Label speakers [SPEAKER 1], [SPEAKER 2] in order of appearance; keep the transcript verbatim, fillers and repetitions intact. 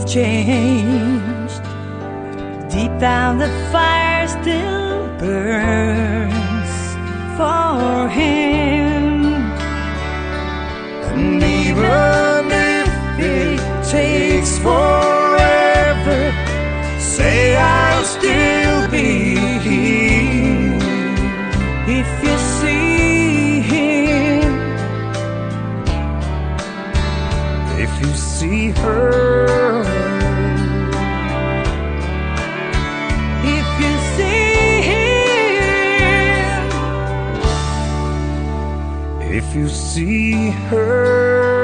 [SPEAKER 1] changed. Deep down the fire still burns for him. And even if it takes forever, say I'll still be here. If you see him, if you see her, if you see him, if you see her.